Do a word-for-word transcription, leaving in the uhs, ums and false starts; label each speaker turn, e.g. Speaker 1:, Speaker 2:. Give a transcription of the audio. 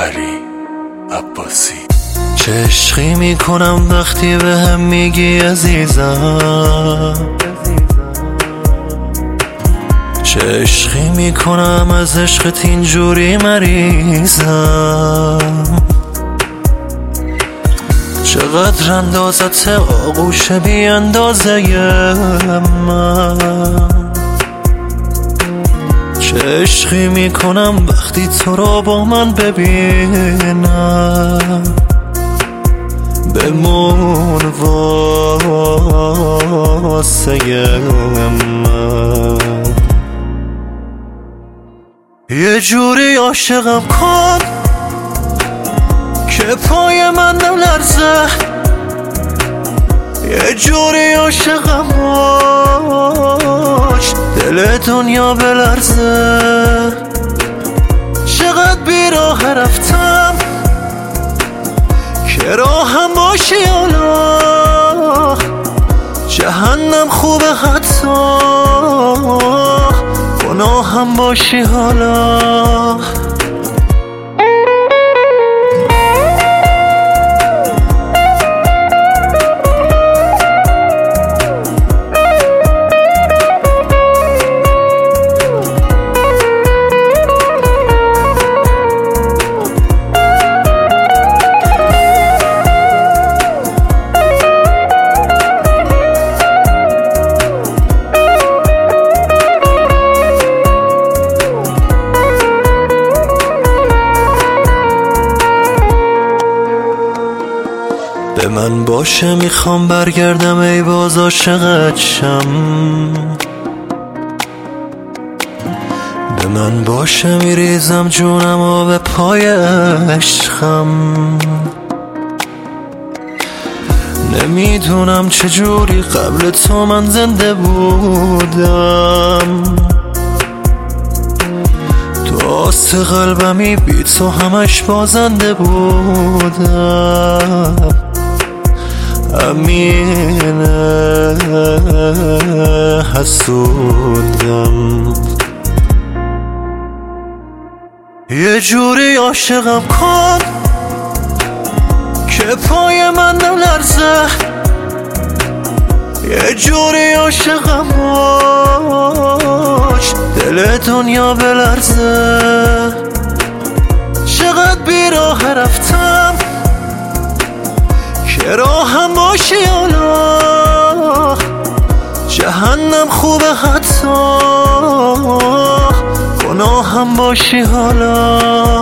Speaker 1: علی عباسی.
Speaker 2: چه عشقی میکنم وقتی به هم میگی عزیزم، چه عشقی میکنم از عشقت اینجوری مریضم. چقدر اندازت آغوش بی اندازه من، چه عشقی میکنم وقتی تو رو با من ببینم. بمون واسه من، یه جوری عاشقم کن که پای من نلرزه، یه جوری عاشقم باش دل دنیا بلرزه. چقدر بیراه رفتم که راهم باشی حالا، جهنم خوبه حتی گناهم باشی حالا. به من باشه میخوام برگردم ای باز عاشقت شم، به من باشه میریزم جونم و به پای عشقم. نمیدونم چجوری قبل تو من زنده بودم، تو آست قلبمی بی تو همش بازنده بودم. امینه حسودم، یه جوری عاشقم کن که پای من نلرزه، یه جوری عاشقم باش دل دنیا بلرزه. چقدر بیراه رفتم که راهم باشی حالا، جهنم خوبه حتی گناهم باشی حالا.